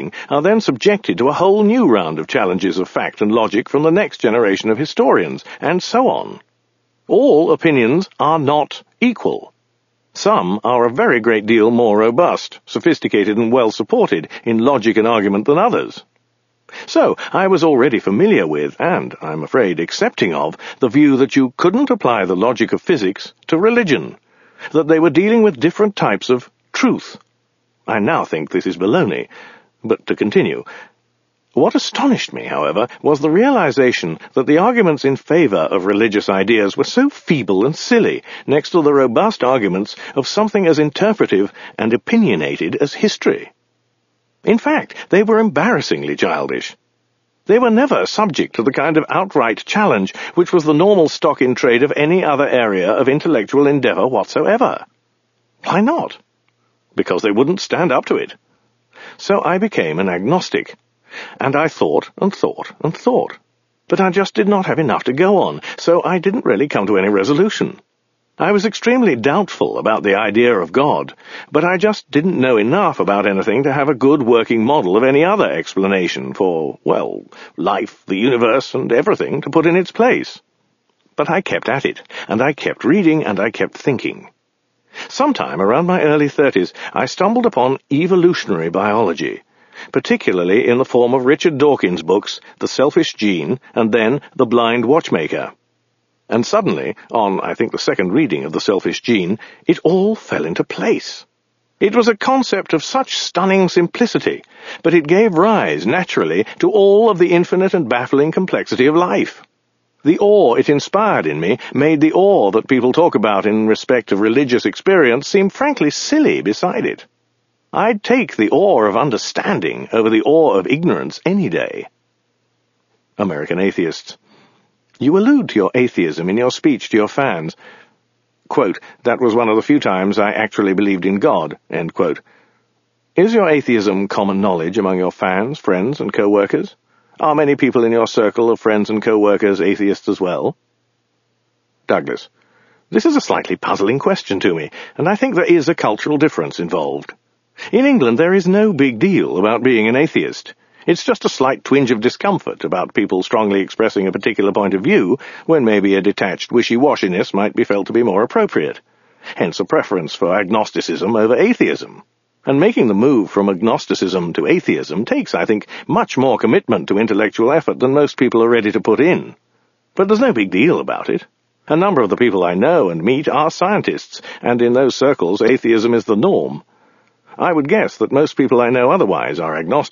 thinking are then subjected to a whole new round of challenges of fact and logic from the next generation of historians, and so on. All opinions are not equal. Some are a very great deal more robust, sophisticated, and well-supported in logic and argument than others. So, I was already familiar with, and, I'm afraid, accepting of, the view that you couldn't apply the logic of physics to religion, that they were dealing with different types of truth. I now think this is baloney, but to continue. What astonished me, however, was the realization that the arguments in favor of religious ideas were so feeble and silly next to the robust arguments of something as interpretive and opinionated as history. In fact, they were embarrassingly childish. They were never subject to the kind of outright challenge which was the normal stock in trade of any other area of intellectual endeavor whatsoever. Why not? Because they wouldn't stand up to it. So I became an agnostic, and I thought and thought and thought. But I just did not have enough to go on, so I didn't really come to any resolution. I was extremely doubtful about the idea of God, but I just didn't know enough about anything to have a good working model of any other explanation for, well, life, the universe, and everything to put in its place. But I kept at it, and I kept reading, and I kept thinking. Sometime around my early 30s, I stumbled upon evolutionary biology, particularly in the form of Richard Dawkins' books, The Selfish Gene, and then The Blind Watchmaker. And suddenly, on, I think, the second reading of The Selfish Gene, it all fell into place. It was a concept of such stunning simplicity, but it gave rise, naturally, to all of the infinite and baffling complexity of life. The awe it inspired in me made the awe that people talk about in respect of religious experience seem frankly silly beside it. I'd take the awe of understanding over the awe of ignorance any day. American Atheists. You allude to your atheism in your speech to your fans. Quote, that was one of the few times I actually believed in God, end quote. Is your atheism common knowledge among your fans, friends, and co-workers? Are many people in your circle of friends and co-workers atheists as well? Douglas. This is a slightly puzzling question to me, and I think there is a cultural difference involved. In England there is no big deal about being an atheist. It's just a slight twinge of discomfort about people strongly expressing a particular point of view, when maybe a detached wishy-washiness might be felt to be more appropriate. Hence a preference for agnosticism over atheism. And making the move from agnosticism to atheism takes, I think, much more commitment to intellectual effort than most people are ready to put in. But there's no big deal about it. A number of the people I know and meet are scientists, and in those circles atheism is the norm. I would guess that most people I know otherwise are agnostic.